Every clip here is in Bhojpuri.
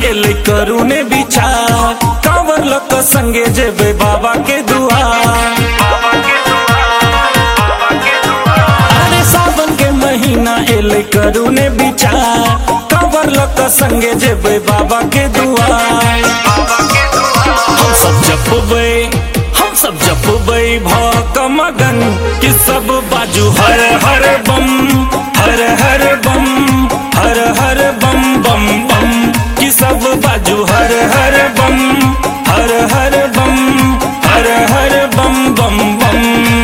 एले करू ने विचार कांवर लोक संगे जेबे बाबा के दुआर। अरे सावन के महीना एले करू ने विचार कांवर लोक संगे जेबे बाबा के दुआर। हम सब जपबै भक मगन कि सब बाजू हर हर बम हर हर बम हर हर बम बम बम कि सब बाजू हर हर बम हर हर बम हर हर बम बम बम।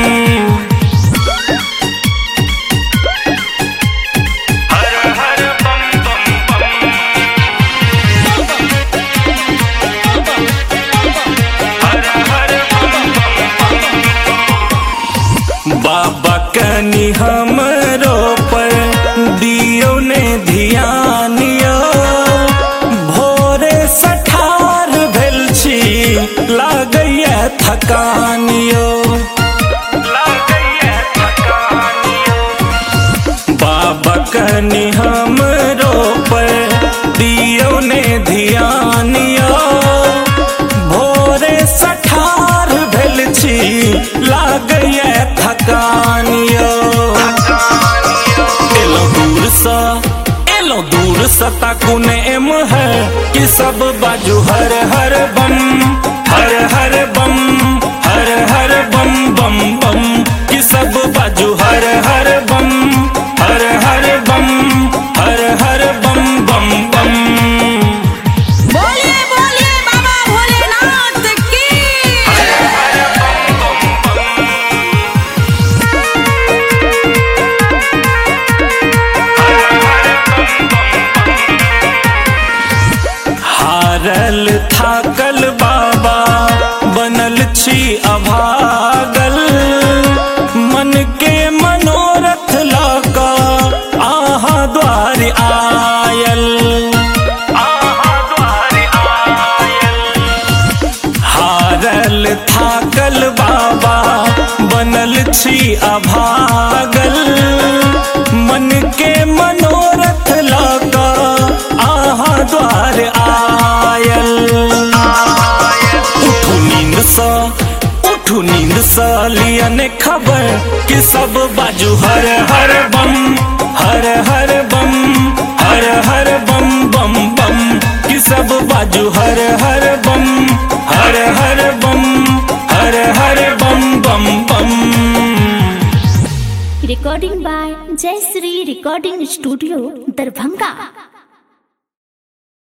बाबा कनी हमरो पर दियो ने ध्यानियो भोरे सठार भेल छी लागैया थकानियो। बाबा कनी हमरो पर दियो ने ध्यानियो भोरे सठार भेल छी लागैया थकानियो। एलो दूर सा ताकुने एम है कि सब बाजू हर हर बम हर हर बम हर हर बम बम बम कि सब बाजू हर हर बम हर हर बम हर हर बम बम बम। बोलिए बोलिए बाबा भोलेनाथ की। हारल थाकल बाबा बनल छी अभागल मन के मनोरथ लगा आहा द्वार आयल। हारल थाकल बाबा बनल छी अभागल मन के मनोरथ लगा आहा द्वार आयल। उठू नींद सा लिया ने खबर कि सब बाजू हर हर बम हर हर बम हर हर बम बम बम कि सब बाजू हर हर बम हर हर बम हर हर बम बम बम। Recording by Jayashree Recording Studio, Darbhanga।